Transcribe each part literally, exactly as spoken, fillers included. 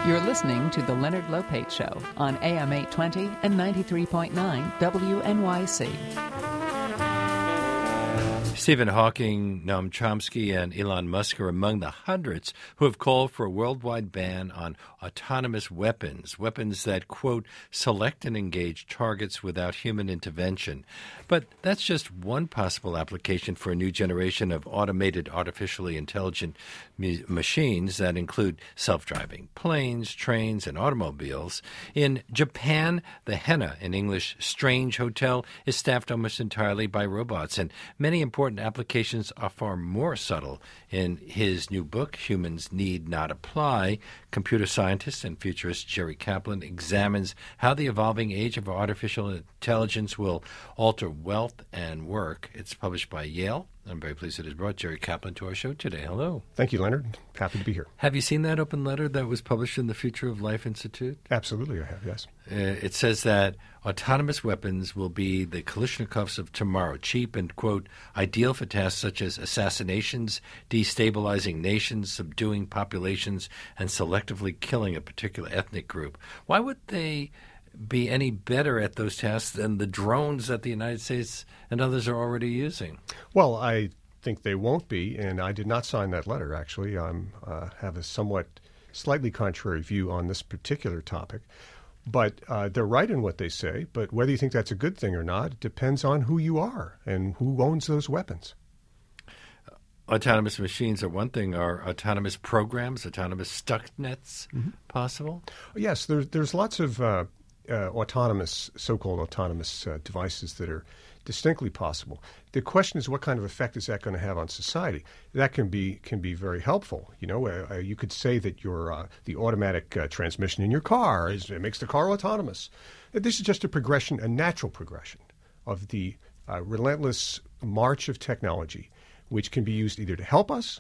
You're listening to The Leonard Lopate Show on A M eight twenty and ninety-three point nine W N Y C. Stephen Hawking, Noam Chomsky, and Elon Musk are among the hundreds who have called for a worldwide ban on autonomous weapons, weapons that, quote, select and engage targets without human intervention. But that's just one possible application for a new generation of automated, artificially intelligent mu- machines that include self-driving planes, trains, and automobiles. In Japan, the Henna, in English, strange hotel, is staffed almost entirely by robots, and many important applications are far more subtle. In his new book, Humans Need Not Apply, computer scientist and futurist Jerry Kaplan examines how the evolving age of artificial intelligence will alter wealth and work. It's published by Yale. I'm very pleased it has brought Jerry Kaplan to our show today. Hello. Thank you, Leonard. Happy to be here. Have you seen that open letter that was published in the Future of Life Institute? Absolutely, I have, yes. Uh, it says that autonomous weapons will be the Kalashnikovs of tomorrow, cheap and, quote, ideal for tasks such as assassinations, destabilizing nations, subduing populations, and selectively killing a particular ethnic group. Why would they be any better at those tasks than the drones that the United States and others are already using? Well, I think they won't be, and I did not sign that letter, actually. I uh, have a somewhat slightly contrary view on this particular topic. But uh, they're right in what they say, but whether you think that's a good thing or not, it depends on who you are and who owns those weapons. Autonomous machines are one thing. Are autonomous programs, autonomous stuxnets mm-hmm. possible? Yes, there's, there's lots of uh, uh, autonomous, so-called autonomous uh, devices that are distinctly possible. The question is, what kind of effect is that going to have on society? That can be can be very helpful. You know, uh, uh, you could say that your uh, the automatic uh, transmission in your car is, it makes the car autonomous. This is just a progression, a natural progression of the uh, relentless march of technology, which can be used either to help us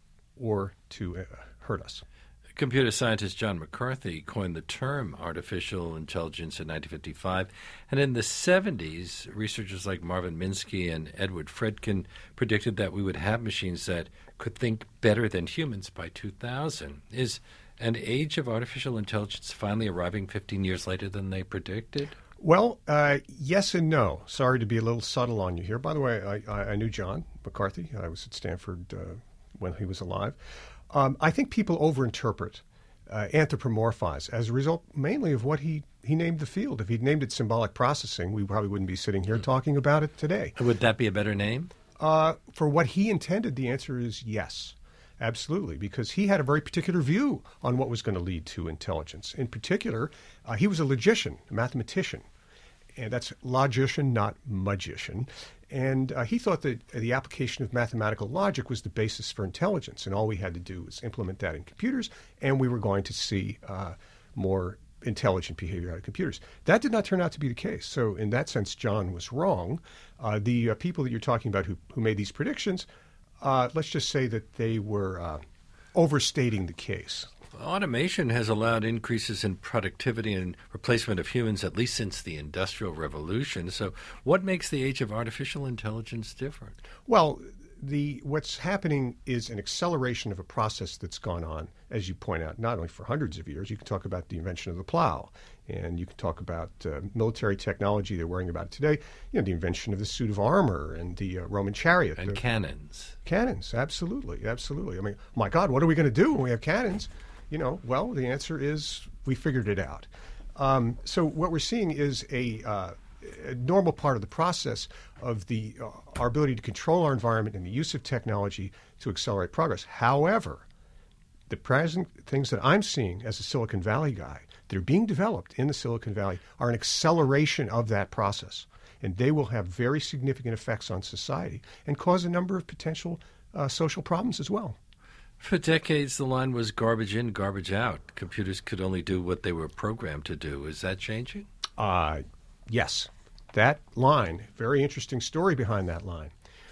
or to uh, hurt us. Computer scientist John McCarthy coined the term artificial intelligence in nineteen fifty-five, and in the seventies, researchers like Marvin Minsky and Edward Fredkin predicted that we would have machines that could think better than humans by two thousand. Is an age of artificial intelligence finally arriving fifteen years later than they predicted? Well, uh, yes and no. Sorry to be a little subtle on you here. By the way, I, I knew John McCarthy. I was at Stanford uh, when he was alive. Um, I think people overinterpret, uh, anthropomorphize, as a result mainly of what he, he named the field. If he'd named it symbolic processing, we probably wouldn't be sitting here talking about it today. Would that be a better name? Uh, for what he intended, the answer is yes, absolutely, because he had a very particular view on what was going to lead to intelligence. In particular, uh, he was a logician, a mathematician, and that's logician, not magician. And uh, he thought that the application of mathematical logic was the basis for intelligence, and all we had to do was implement that in computers, and we were going to see uh, more intelligent behavior out of computers. That did not turn out to be the case. So in that sense, John was wrong. Uh, the uh, people that you're talking about who, who made these predictions, uh, let's just say that they were uh, overstating the case. Automation has allowed increases in productivity and replacement of humans at least since the Industrial Revolution. So what makes the age of artificial intelligence different? Well, the what's happening is an acceleration of a process that's gone on, as you point out, not only for hundreds of years. You can talk about the invention of the plow, and you can talk about uh, military technology. They're worrying about it today. You know, the invention of the suit of armor and the uh, Roman chariot. And the, cannons. Cannons, absolutely, absolutely. I mean, my God, what are we going to do when we have cannons? You know, well, the answer is we figured it out. Um, so what we're seeing is a, uh, a normal part of the process of the uh, our ability to control our environment and the use of technology to accelerate progress. However, the present things that I'm seeing as a Silicon Valley guy that are being developed in the Silicon Valley are an acceleration of that process. And they will have very significant effects on society and cause a number of potential uh, social problems as well. For decades, the line was garbage in, garbage out. Computers could only do what they were programmed to do. Is that changing? Uh, yes. That line, very interesting story behind that line.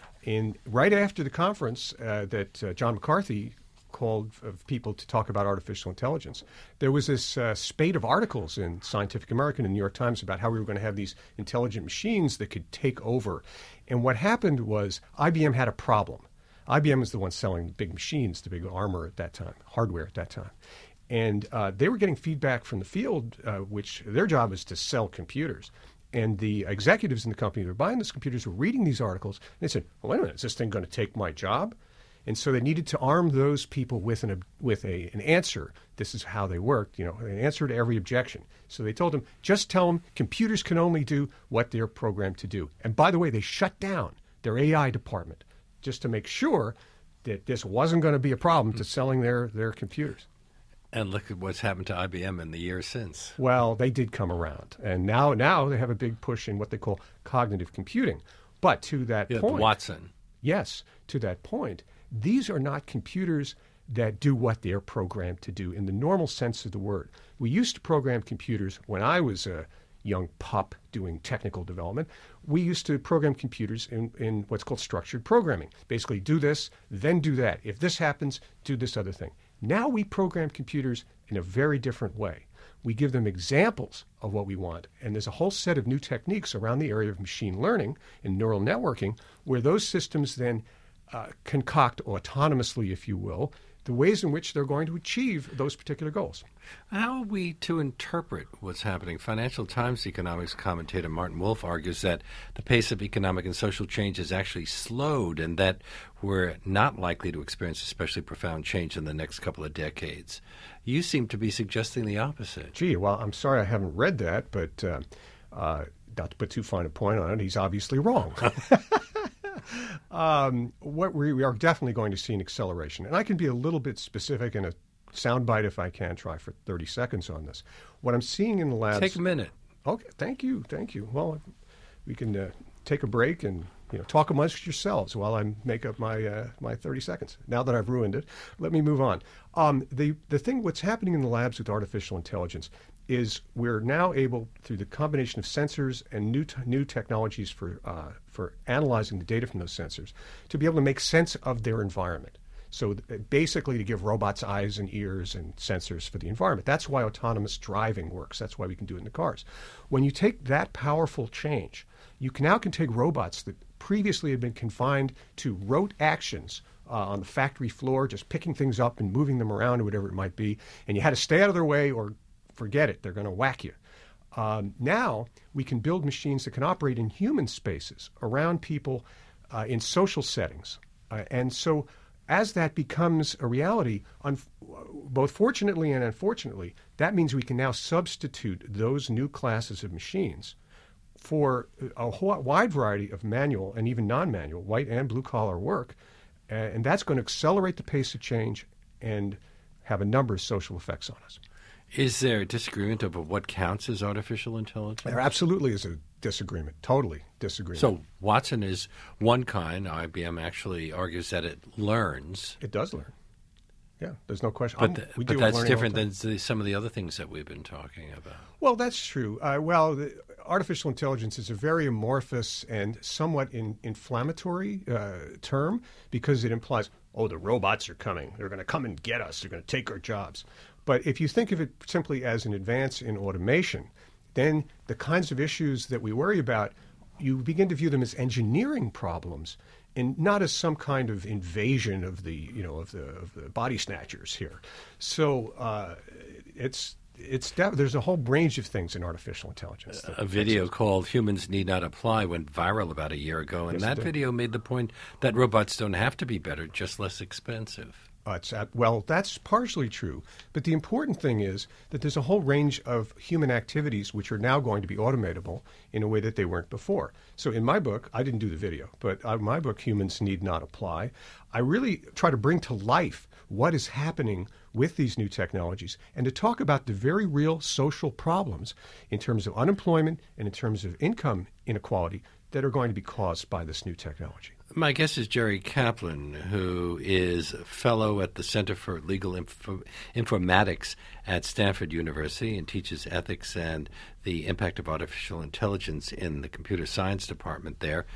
In right after the conference uh, that uh, John McCarthy called of people to talk about artificial intelligence, there was this uh, spate of articles in Scientific American and New York Times about how we were going to have these intelligent machines that could take over. And what happened was I B M had a problem. I B M was the one selling big machines, the big armor at that time, hardware at that time. And uh, they were getting feedback from the field, uh, which their job is to sell computers. And the executives in the company that were buying these computers were reading these articles, and they said, well, wait a minute, is this thing going to take my job? And so they needed to arm those people with an with a an answer. This is how they worked, you know, an answer to every objection. So they told them, just tell them computers can only do what they're programmed to do. And by the way, they shut down their A I department just to make sure that this wasn't going to be a problem to selling their, their computers. And look at what's happened to I B M in the years since. Well, they did come around. And now now they have a big push in what they call cognitive computing. But to that yeah, point... Watson. Yes, to that point, these are not computers that do what they're programmed to do in the normal sense of the word. We used to program computers when I was a young pup doing technical development. We used to program computers in, in what's called structured programming. Basically, do this, then do that. If this happens, do this other thing. Now we program computers in a very different way. We give them examples of what we want, and there's a whole set of new techniques around the area of machine learning and neural networking where those systems then uh, concoct autonomously, if you will, the ways in which they're going to achieve those particular goals. How are we to interpret what's happening? Financial Times economics commentator Martin Wolf argues that the pace of economic and social change has actually slowed and that we're not likely to experience especially profound change in the next couple of decades. You seem to be suggesting the opposite. Gee, well, I'm sorry I haven't read that, but uh, uh, not to put too fine a point on it, he's obviously wrong. Um, what we, we are definitely going to see an acceleration. And I can be a little bit specific in a soundbite if I can, try for thirty seconds on this. What I'm seeing in the labs... Take a minute. Okay, thank you, thank you. Well, we can uh, take a break and you know talk amongst yourselves while I make up my uh, my thirty seconds. Now that I've ruined it, let me move on. Um, the, the thing, what's happening in the labs with artificial intelligence is we're now able, through the combination of sensors and new t- new technologies for uh, for analyzing the data from those sensors, to be able to make sense of their environment. So th- basically to give robots eyes and ears and sensors for the environment. That's why autonomous driving works. That's why we can do it in the cars. When you take that powerful change, you can now can take robots that previously had been confined to rote actions uh, on the factory floor, just picking things up and moving them around or whatever it might be, and you had to stay out of their way or forget it, they're going to whack you. Um, now we can build machines that can operate in human spaces around people uh, in social settings. Uh, and so as that becomes a reality, un- both fortunately and unfortunately, that means we can now substitute those new classes of machines for a whole, wide variety of manual and even non-manual, white and blue-collar work. Uh, and that's going to accelerate the pace of change and have a number of social effects on us. Is there a disagreement over what counts as artificial intelligence? There absolutely is a disagreement, totally disagreement. So Watson is one kind. I B M actually argues that it learns. It does learn. Yeah, there's no question. But, the, we but deal with that's learning different all the than time. the, some of the other things that we've been talking about. Well, that's true. Uh, well, the, artificial intelligence is a very amorphous and somewhat in, inflammatory uh, term because it implies, oh, the robots are coming. They're going to come and get us. They're going to take our jobs. But if you think of it simply as an advance in automation, then the kinds of issues that we worry about, you begin to view them as engineering problems and not as some kind of invasion of the, you know, of the, of the body snatchers here. So uh, it's it's def- there's a whole range of things in artificial intelligence. that- A video called Humans Need Not Apply went viral about a year ago, and Yes, it that did. video made the point that robots don't have to be better, just less expensive. Uh, it's at, well, that's partially true. But the important thing is that there's a whole range of human activities which are now going to be automatable in a way that they weren't before. So in my book, I didn't do the video, but uh, my book, Humans Need Not Apply, I really try to bring to life what is happening with these new technologies and to talk about the very real social problems in terms of unemployment and in terms of income inequality that are going to be caused by this new technology. My guest is Jerry Kaplan, who is a fellow at the Center for Legal Info- Informatics at Stanford University and teaches ethics and the impact of artificial intelligence in the computer science department there.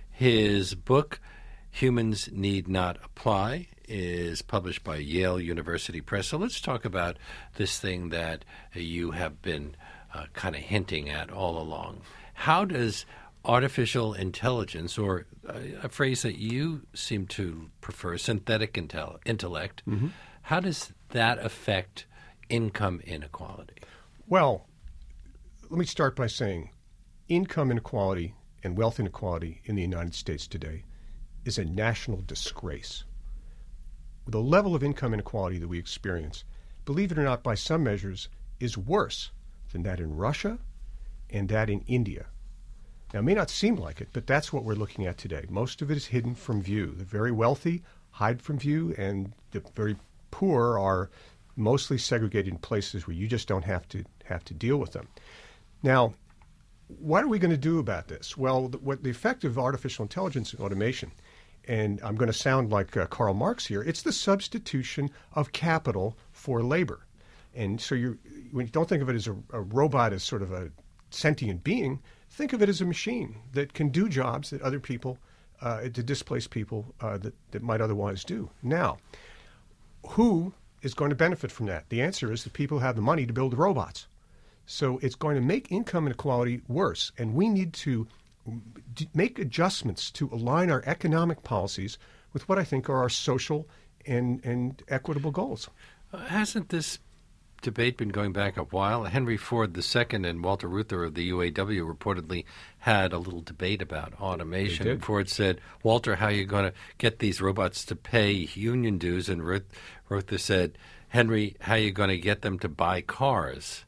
His book, Humans Need Not Apply, is published by Yale University Press. So let's talk about this thing that you have been uh, kind of hinting at all along. How does artificial intelligence, or a phrase that you seem to prefer, synthetic intel- intellect, Mm-hmm. how does that affect income inequality? Well, let me start by saying income inequality and wealth inequality in the United States today is a national disgrace. The level of income inequality that we experience, believe it or not, by some measures, is worse than that in Russia and that in India. Now, it may not seem like it, but that's what we're looking at today. Most of it is hidden from view. The very wealthy hide from view, and the very poor are mostly segregated in places where you just don't have to have to deal with them. Now, what are we going to do about this? Well, the, what the effect of artificial intelligence and automation, and I'm going to sound like uh, Karl Marx here, it's the substitution of capital for labor. And so you when you don't think of it as a, a robot as sort of a sentient being, think of it as a machine that can do jobs that other people, uh, to displace people uh, that, that might otherwise do. Now, who is going to benefit from that? The answer is the people who have the money to build the robots. So it's going to make income inequality worse, and we need to d- make adjustments to align our economic policies with what I think are our social and, and equitable goals. Uh, hasn't this debate been going back a while? Henry Ford the Second and Walter Reuther of the U A W reportedly had a little debate about automation. And Ford said, Walter, how are you going to get these robots to pay union dues? And Reuther said, Henry, how are you going to get them to buy cars?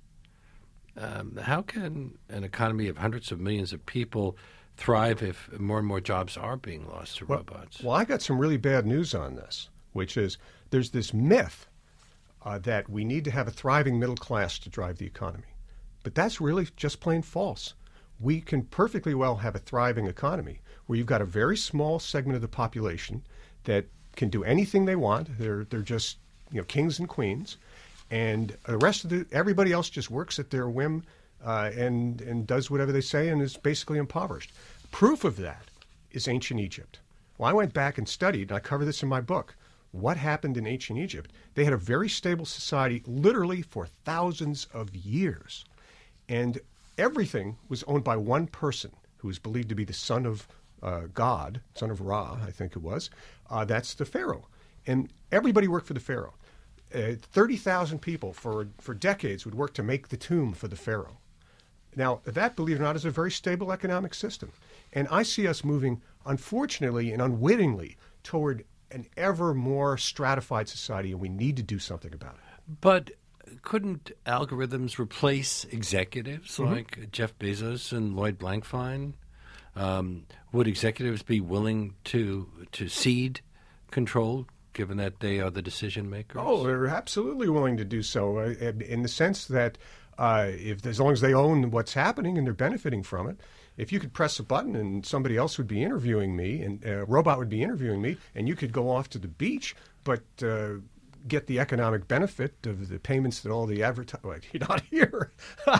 Um, how can an economy of hundreds of millions of people thrive if more and more jobs are being lost to well, robots? Well, I got some really bad news on this, which is there's this myth uh, that we need to have a thriving middle class to drive the economy. But that's really just plain false. We can perfectly well have a thriving economy where you've got a very small segment of the population that can do anything they want. They're they're just you know kings and queens. And the rest of the everybody else just works at their whim uh, and and does whatever they say and is basically impoverished. Proof of that is ancient Egypt. Well, I went back and studied, and I cover this in my book, what happened in ancient Egypt. They had a very stable society literally for thousands of years. And everything was owned by one person who was believed to be the son of uh, God, son of Ra, I think it was. Uh, that's the Pharaoh. And everybody worked for the Pharaoh. Uh, thirty thousand people for for decades would work to make the tomb for the Pharaoh. Now, that, believe it or not, is a very stable economic system. And I see us moving, unfortunately and unwittingly, toward an ever more stratified society, and we need to do something about it. But couldn't algorithms replace executives Mm-hmm. like Jeff Bezos and Lloyd Blankfein? Um, would executives be willing to to cede control, given that they are the decision makers? Oh, they're absolutely willing to do so, uh, in the sense that uh, if as long as they own what's happening and they're benefiting from it. If you could press a button and somebody else would be interviewing me, and a robot would be interviewing me, and you could go off to the beach, but uh, get the economic benefit of the payments that all the advertising. Well, you're not here.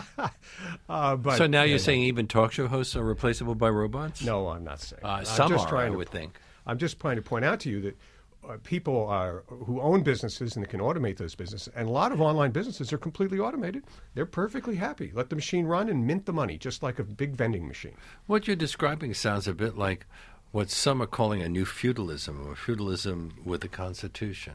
uh, but, so now you're yeah, saying even talk show hosts are replaceable by robots? No, I'm not saying. Uh, I'm some just are, trying I to, would think. I'm just trying to point out to you that uh, people are, who own businesses and can automate those businesses, and a lot of online businesses are completely automated. They're perfectly happy. Let the machine run and mint the money, just like a big vending machine. What you're describing sounds a bit like what some are calling a new feudalism, or feudalism with a constitution.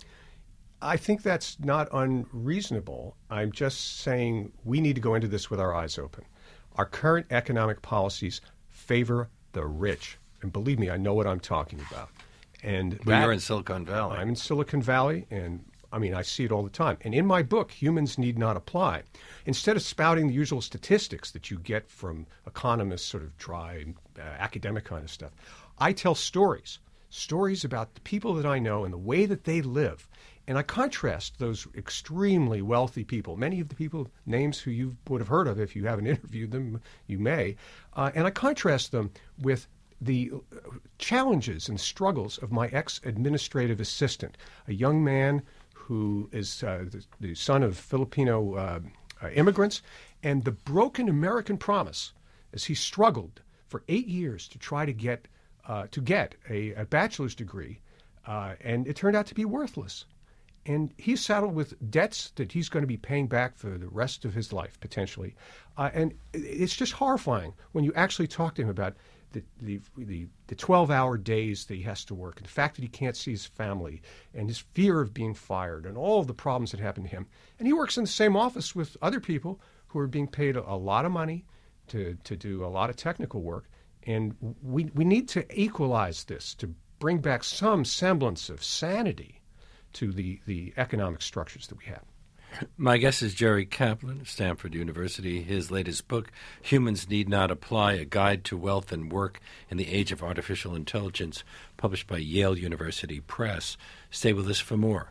I think that's not unreasonable. I'm just saying we need to go into this with our eyes open. Our current economic policies favor the rich. And believe me, I know what I'm talking about. And Well, that- you're in Silicon Valley. I'm in Silicon Valley, and I mean, I see it all the time. And in my book, Humans Need Not Apply, instead of spouting the usual statistics that you get from economists, sort of dry, uh, academic kind of stuff, I tell stories, stories about the people that I know and the way that they live. And I contrast those extremely wealthy people, many of the people, names who you would have heard of if you haven't interviewed them, you may, uh, and I contrast them with the challenges and struggles of my ex-administrative assistant, a young man who is uh, the, the son of Filipino uh, uh, immigrants, and the broken American promise as he struggled for eight years to try to get uh, to get a, a bachelor's degree, uh, and it turned out to be worthless. And he's saddled with debts that he's going to be paying back for the rest of his life, potentially. Uh, and it's just horrifying when you actually talk to him about the the the, the twelve-hour days that he has to work, and the fact that he can't see his family, and his fear of being fired, and all of the problems that happen to him. And he works in the same office with other people who are being paid a, a lot of money to, to do a lot of technical work. And we we need to equalize this to bring back some semblance of sanity to the, the economic structures that we have. My guest is Jerry Kaplan of Stanford University. His latest book, Humans Need Not Apply, A Guide to Wealth and Work in the Age of Artificial Intelligence, published by Yale University Press. Stay with us for more.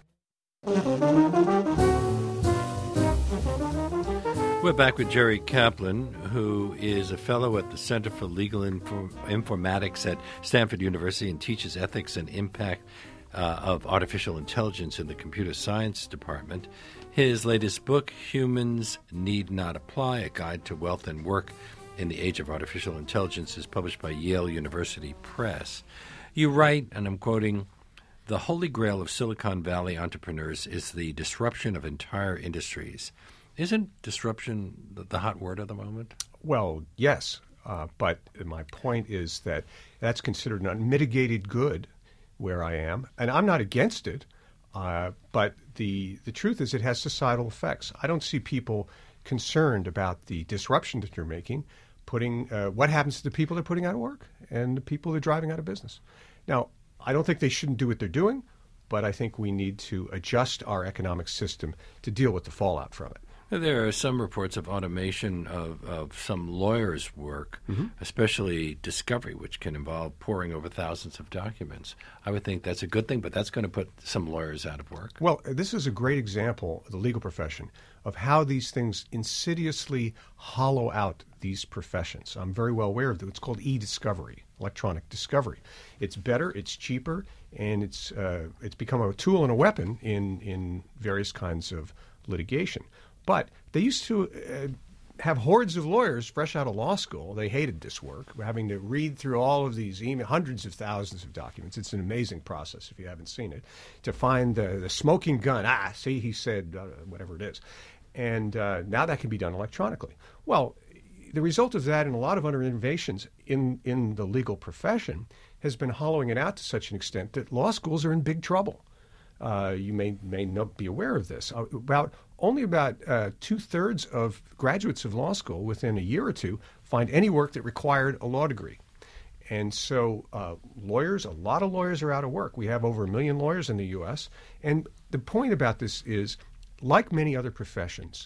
We're back with Jerry Kaplan, who is a fellow at the Center for Legal Inform- Informatics at Stanford University and teaches ethics and impact uh, of artificial intelligence in the computer science department. His latest book, Humans Need Not Apply, A Guide to Wealth and Work in the Age of Artificial Intelligence, is published by Yale University Press. You write, and I'm quoting, "The holy grail of Silicon Valley entrepreneurs is the disruption of entire industries." Isn't disruption the, the hot word of the moment? Well, yes, uh, but my point is that that's considered an unmitigated good where I am, and I'm not against it. Uh, but the the truth is it has societal effects. I don't see people concerned about the disruption that you're making, putting uh, what happens to the people they're putting out of work and the people they're driving out of business. Now, I don't think they shouldn't do what they're doing, but I think we need to adjust our economic system to deal with the fallout from it. There are some reports of automation of, of some lawyers' work, mm-hmm. especially discovery, which can involve poring over thousands of documents. I would think that's a good thing, but that's going to put some lawyers out of work. Well, this is a great example of the legal profession of how these things insidiously hollow out these professions. I'm very well aware of it. It's called e-discovery, electronic discovery. It's better, it's cheaper, and it's uh, it's become a tool and a weapon in, in various kinds of litigation. But they used to uh, have hordes of lawyers fresh out of law school. They hated this work, having to read through all of these email, hundreds of thousands of documents. It's an amazing process if you haven't seen it, to find the, the smoking gun. Ah, see, he said, uh, whatever it is. And uh, now that can be done electronically. Well, the result of that and a lot of other innovations in, in the legal profession has been hollowing it out to such an extent that law schools are in big trouble. Uh, you may may not be aware of this. Uh, about only about uh, two thirds of graduates of law school within a year or two find any work that required a law degree, and so uh, lawyers, a lot of lawyers are out of work. We have over a million lawyers in the U S, and the point about this is, like many other professions,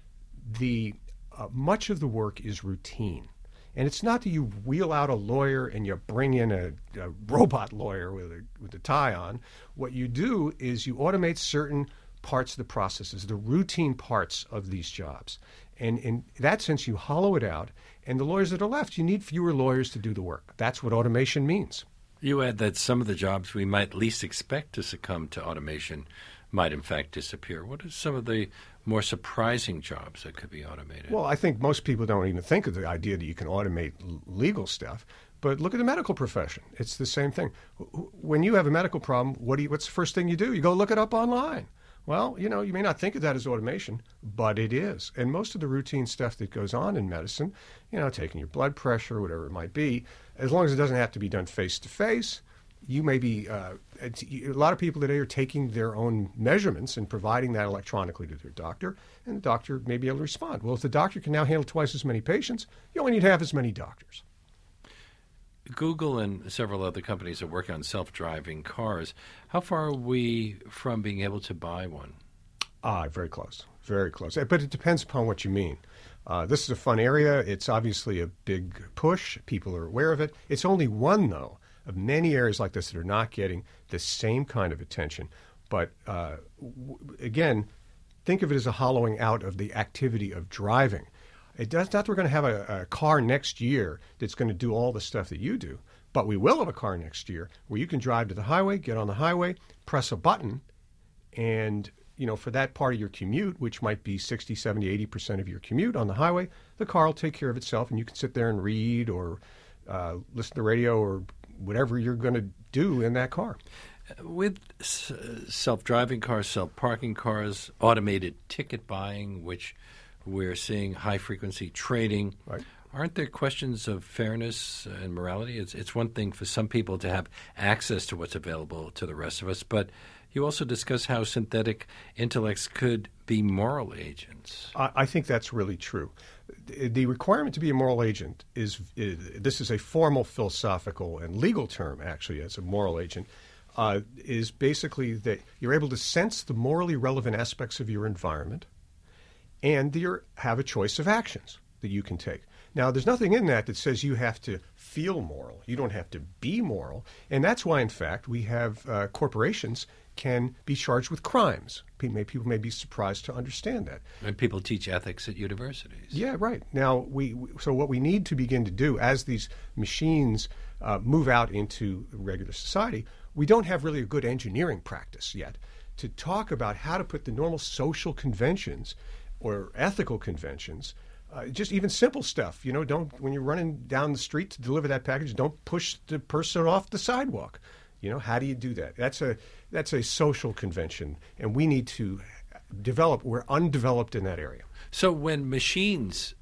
the uh, much of the work is routine. And it's not that you wheel out a lawyer and you bring in a, a robot lawyer with a, with a tie on. What you do is you automate certain parts of the processes, the routine parts of these jobs. And in that sense, you hollow it out. And the lawyers that are left, you need fewer lawyers to do the work. That's what automation means. You add that some of the jobs we might least expect to succumb to automation might in fact disappear. What are some of the more surprising jobs that could be automated? Well, I think most people don't even think of the idea that you can automate l- legal stuff. But look at the medical profession. It's the same thing. When you have a medical problem, what do you, what's the first thing you do? You go look it up online. Well, you know, you may not think of that as automation, but it is. And most of the routine stuff that goes on in medicine, you know, taking your blood pressure, whatever it might be, as long as it doesn't have to be done face-to-face, you may be, uh, a lot of people today are taking their own measurements and providing that electronically to their doctor, and the doctor may be able to respond. Well, if the doctor can now handle twice as many patients, you only need half as many doctors. Google and several other companies are working on self-driving cars. How far are we from being able to buy one? Ah, very close, very close. But it depends upon what you mean. Uh, this is a fun area. It's obviously a big push. People are aware of it. It's only one, though, of many areas like this that are not getting the same kind of attention. But uh, w- again, think of it as a hollowing out of the activity of driving. It does not that we're going to have a, a car next year that's going to do all the stuff that you do, but we will have a car next year where you can drive to the highway, get on the highway, press a button, and you know, for that part of your commute, which might be sixty, seventy, eighty percent of your commute on the highway, the car will take care of itself, and you can sit there and read or uh, listen to the radio or whatever you're going to do in that car. With s- self-driving cars, self-parking cars, automated ticket buying, which we're seeing high-frequency trading, right. Aren't there questions of fairness and morality? It's it's one thing for some people to have access to what's available to the rest of us, but you also discuss how synthetic intellects could be moral agents. I, I think that's really true. The, the requirement to be a moral agent is, is this is a formal philosophical and legal term, actually, as a moral agent, uh, is basically that you're able to sense the morally relevant aspects of your environment, and you have a choice of actions that you can take. Now, there's nothing in that that says you have to feel moral. You don't have to be moral. And that's why, in fact, we have uh, corporations can be charged with crimes. People may, people may be surprised to understand that. And people teach ethics at universities. Yeah, right. Now, we, we so what we need to begin to do as these machines uh, move out into regular society, we don't have really a good engineering practice yet to talk about how to put the normal social conventions or ethical conventions. Uh, just even simple stuff, you know, don't, when you're running down the street to deliver that package, don't push the person off the sidewalk. You know, how do you do that? That's a, that's a social convention, and we need to develop, we're undeveloped in that area. So when machines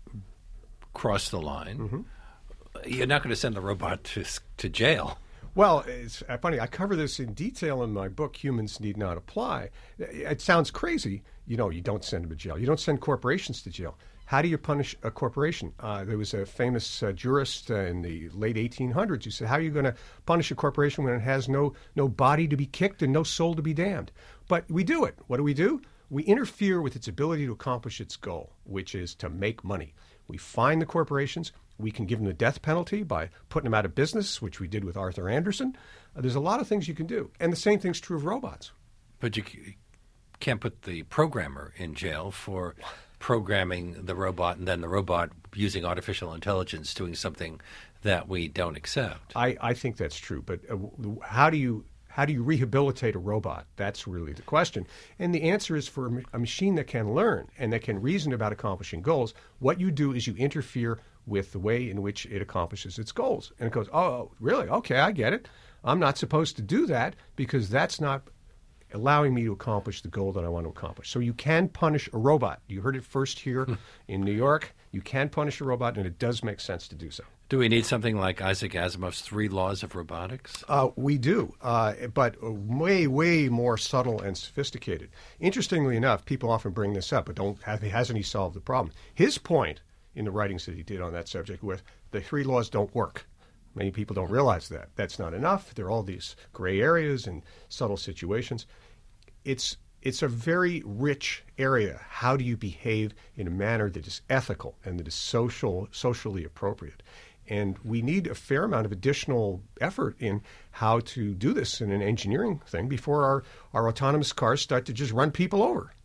cross the line, mm-hmm. you're not going to send the robot to, to jail. Well, it's funny. I cover this in detail in my book, Humans Need Not Apply. It sounds crazy. You know, you don't send them to jail. You don't send corporations to jail. How do you punish a corporation? Uh, there was a famous uh, jurist uh, in the late eighteen hundreds who said, how are you going to punish a corporation when it has no, no body to be kicked and no soul to be damned? But we do it. What do we do? We interfere with its ability to accomplish its goal, which is to make money. We fine the corporations. We can give them the death penalty by putting them out of business, which we did with Arthur Andersen. Uh, there's a lot of things you can do. And the same thing's true of robots. But you can't put the programmer in jail for programming the robot and then the robot using artificial intelligence doing something that we don't accept. I, I think that's true. But uh, how do you how do you rehabilitate a robot? That's really the question. And the answer is for a machine that can learn and that can reason about accomplishing goals, what you do is you interfere with the way in which it accomplishes its goals. And it goes, oh, really? Okay, I get it. I'm not supposed to do that because that's not allowing me to accomplish the goal that I want to accomplish. So you can punish a robot. You heard it first here in New York. You can punish a robot, and it does make sense to do so. Do we need something like Isaac Asimov's three laws of robotics? Uh, we do, uh, but way, way more subtle and sophisticated. Interestingly enough, people often bring this up, but don't have, hasn't he solved the problem? His point in the writings that he did on that subject was the three laws don't work. Many people don't realize that. That's not enough. There are all these gray areas and subtle situations. It's it's a very rich area. How do you behave in a manner that is ethical and that is social, socially appropriate? And we need a fair amount of additional effort in how to do this in an engineering thing before our, our autonomous cars start to just run people over.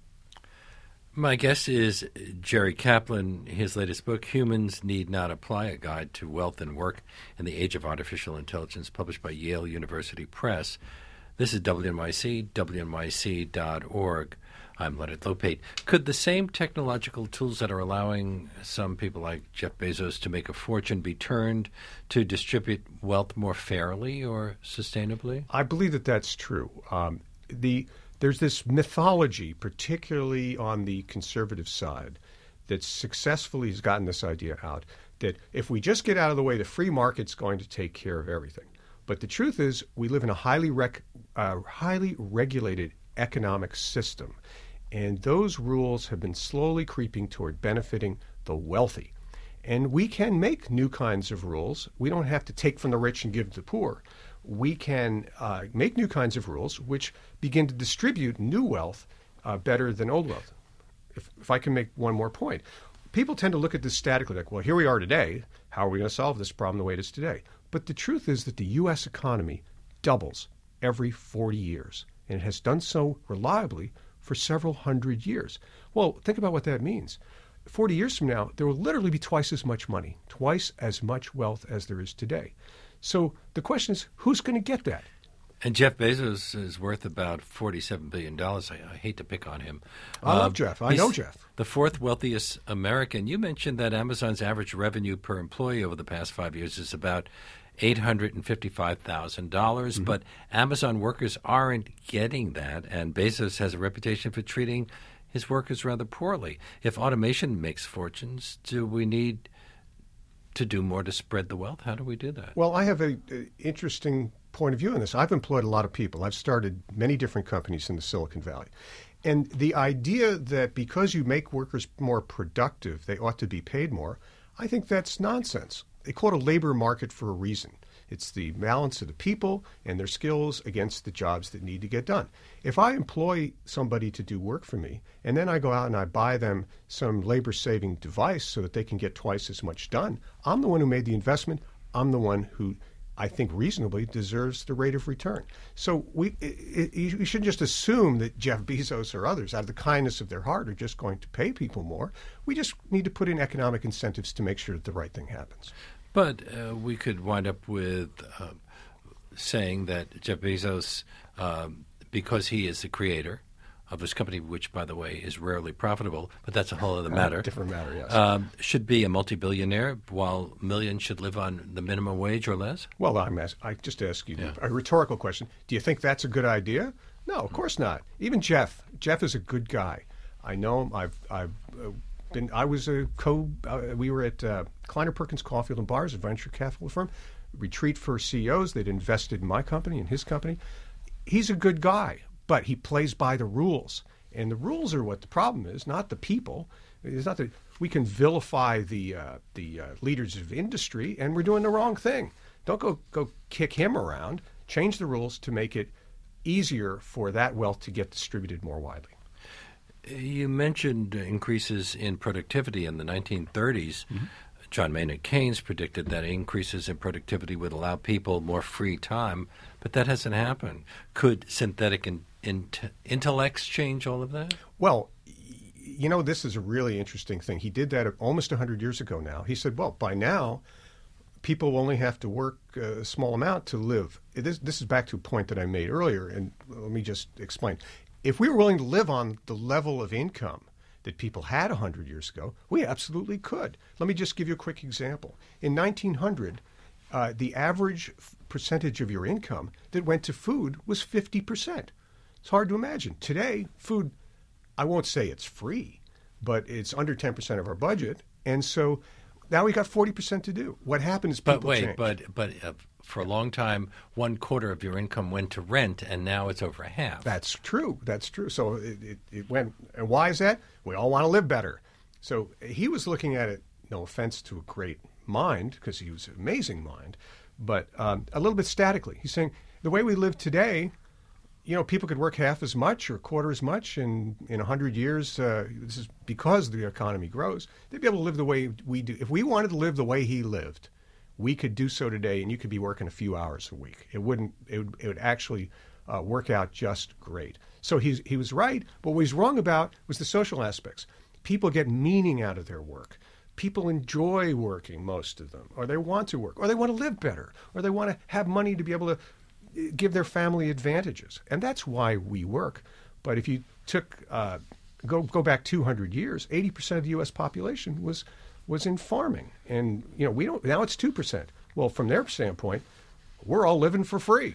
My guest is Jerry Kaplan. His latest book, Humans Need Not Apply, A Guide to Wealth and Work in the Age of Artificial Intelligence, published by Yale University Press. This is W N Y C, W N Y C dot org. I'm Leonard Lopate. Could the same technological tools that are allowing some people like Jeff Bezos to make a fortune be turned to distribute wealth more fairly or sustainably? I believe that that's true. Um, the There's this mythology, particularly on the conservative side, that successfully has gotten this idea out, that if we just get out of the way, the free market's going to take care of everything. But the truth is, we live in a highly rec- uh, highly regulated economic system, and those rules have been slowly creeping toward benefiting the wealthy. And we can make new kinds of rules. We don't have to take from the rich and give to the poor. We can uh, make new kinds of rules which begin to distribute new wealth uh, better than old wealth. If, if I can make one more point, people tend to look at this statically, like, well, here we are today. How are we going to solve this problem the way it is today? But the truth is that the U S economy doubles every forty years, and it has done so reliably for several hundred years. Well, think about what that means. forty years from now, there will literally be twice as much money, twice as much wealth as there is today. So the question is, who's going to get that? And Jeff Bezos is worth about forty-seven billion dollars. I, I hate to pick on him. I love uh, Jeff. I know Jeff. The fourth wealthiest American. You mentioned that Amazon's average revenue per employee over the past five years is about eight hundred fifty-five thousand dollars, mm-hmm. but Amazon workers aren't getting that, and Bezos has a reputation for treating his workers rather poorly. If automation makes fortunes, do we need to do more to spread the wealth? How do we do that? Well, I have a, a interesting point of view on this. I've employed a lot of people. I've started many different companies in the Silicon Valley. And the idea that because you make workers more productive, they ought to be paid more, I think that's nonsense. They call it a labor market for a reason. It's the balance of the people and their skills against the jobs that need to get done. If I employ somebody to do work for me, and then I go out and I buy them some labor-saving device so that they can get twice as much done, I'm the one who made the investment. I'm the one who, I think reasonably, deserves the rate of return. So we it, it, we shouldn't just assume that Jeff Bezos or others, out of the kindness of their heart, are just going to pay people more. We just need to put in economic incentives to make sure that the right thing happens. But uh, we could wind up with uh, saying that Jeff Bezos, um, because he is the creator of this company, which, by the way, is rarely profitable, but that's a whole other matter. Uh, different matter, yes. Um, should be a multi-billionaire, while millions should live on the minimum wage or less? Well, I'm ask, I just ask you Yeah. a rhetorical question. Do you think that's a good idea? No, of course not. Even Jeff. Jeff is a good guy. I know him. I've I've uh, been. I was a co. Uh, we were at uh, Kleiner Perkins Caulfield and Barrs, a venture capital firm, retreat for C E Os. They'd invested in my company and his company. He's a good guy, but he plays by the rules, and the rules are what the problem is, not the people. It's not that we can vilify the uh, the uh, leaders of industry, and we're doing the wrong thing. Don't go go kick him around. Change the rules to make it easier for that wealth to get distributed more widely. You mentioned increases in productivity in the nineteen thirties. Mm-hmm. John Maynard Keynes predicted that increases in productivity would allow people more free time, but that hasn't happened. Could synthetic in, in, intellects change all of that? Well, you know, this is a really interesting thing. He did that almost one hundred years ago now. He said, well, by now, people only have to work a small amount to live. This, this is back to a point that I made earlier, and let me just explain. If we were willing to live on the level of income that people had one hundred years ago, we absolutely could. Let me just give you a quick example. In nineteen hundred, uh, the average f- percentage of your income that went to food was fifty percent. It's hard to imagine. Today, food, I won't say it's free, but it's under ten percent of our budget. And so now we got forty percent to do. What happened is people But wait, change. but, but uh, for a long time, one quarter of your income went to rent, and now it's over half. That's true. That's true. So it, it, it went. And why is that? We all want to live better. So he was looking at it, no offense to a great mind, because he was an amazing mind, but um, a little bit statically. He's saying the way we live today, you know, people could work half as much or a quarter as much, and in one hundred years, uh, this is because the economy grows, they'd be able to live the way we do. If we wanted to live the way he lived, we could do so today, and you could be working a few hours a week. It wouldn't. It would, it would actually uh, work out just great. So he's, he was right, but what he's wrong about was the social aspects. People get meaning out of their work. People enjoy working, most of them, or they want to work, or they want to live better, or they want to have money to be able to give their family advantages. And that's why we work. But if you took uh, go go back two hundred years, eighty percent of the U S population was was in farming. And, you know, we don't, now it's two percent. Well, from their standpoint, we're all living for free.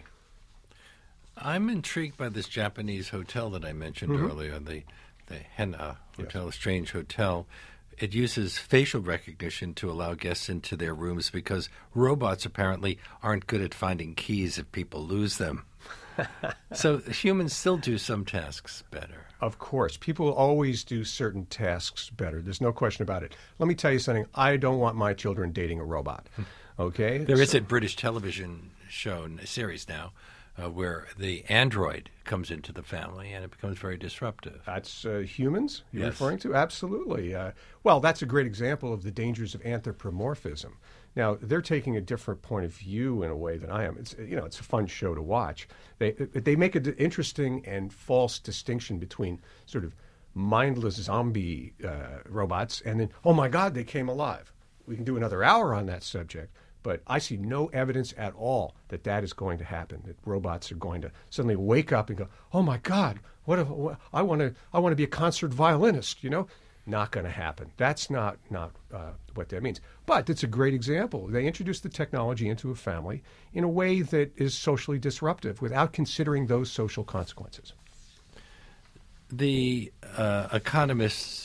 I'm intrigued by this Japanese hotel that I mentioned Mm-hmm. earlier, the, the Hena Hotel, yes. Strange Hotel. It uses facial recognition to allow guests into their rooms because robots apparently aren't good at finding keys if people lose them. So humans still do some tasks better. Of course. People always do certain tasks better. There's no question about it. Let me tell you something. I don't want my children dating a robot. Okay? There so, is a British television show, a series now, uh, where the android comes into the family and it becomes very disruptive. That's uh, humans you're Yes. referring to? Absolutely. Uh, well, that's a great example of the dangers of anthropomorphism. Now, they're taking a different point of view in a way than I am. It's, you know, it's a fun show to watch. They they make an interesting and false distinction between sort of mindless zombie uh, robots and then, oh, my God, they came alive. We can do another hour on that subject. But I see no evidence at all that that is going to happen, that robots are going to suddenly wake up and go, oh, my God, what, if, what I want to I want to be a concert violinist, you know? Not going to happen. That's not, not uh, what that means. But it's a great example. They introduced the technology into a family in a way that is socially disruptive without considering those social consequences. The uh, economists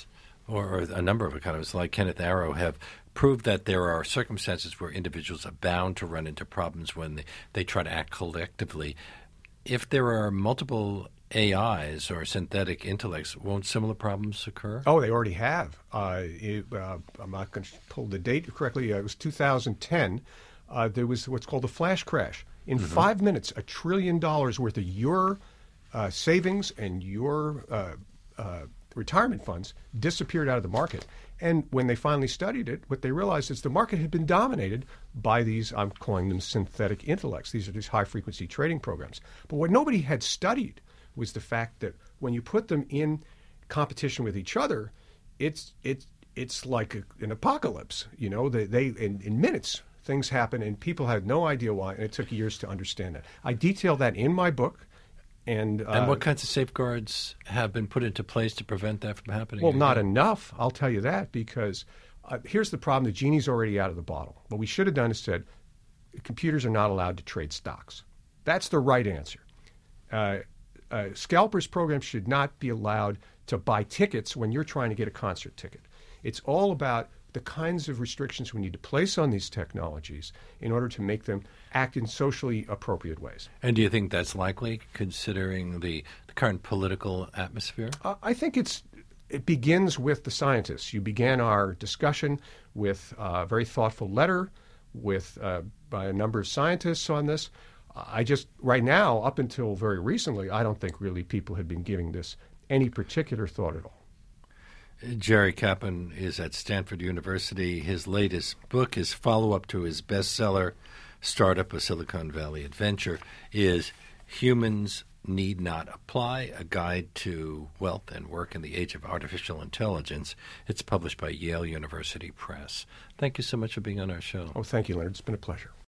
or, or a number of economists like Kenneth Arrow have proved that there are circumstances where individuals are bound to run into problems when they, they try to act collectively. If there are multiple A Is or synthetic intellects, won't similar problems occur? Oh, they already have. Uh, it, uh, I'm not going to pull the date correctly. Uh, it was two thousand ten. Uh, there was what's called a flash crash. In mm-hmm. five minutes, a trillion dollars worth of your uh, savings and your uh, uh, retirement funds disappeared out of the market. And when they finally studied it, what they realized is the market had been dominated by these, I'm calling them synthetic intellects. These are these high-frequency trading programs. But what nobody had studied was the fact that when you put them in competition with each other, it's it's it's like a, an apocalypse. You know, they, they in, in minutes things happen, and people had no idea why, and it took years to understand that. I detail that in my book. And, uh, and what kinds of safeguards have been put into place to prevent that from happening? Well, again? Not enough, I'll tell you that, because uh, here's the problem. The genie's already out of the bottle. What we should have done is said, computers are not allowed to trade stocks. That's the right answer. Uh, uh, scalpers programs should not be allowed to buy tickets when you're trying to get a concert ticket. It's all about the kinds of restrictions we need to place on these technologies in order to make them act in socially appropriate ways. And do you think that's likely, considering the, the current political atmosphere? Uh, I think it's it begins with the scientists. You began our discussion with a very thoughtful letter with uh, by a number of scientists on this. I just, right now, up until very recently, I don't think really people had been giving this any particular thought at all. Jerry Kaplan is at Stanford University. His latest book, his follow-up to his bestseller, Startup: A Silicon Valley Adventure, is Humans Need Not Apply, A Guide to Wealth and Work in the Age of Artificial Intelligence. It's published by Yale University Press. Thank you so much for being on our show. Oh, thank you, Leonard. It's been a pleasure.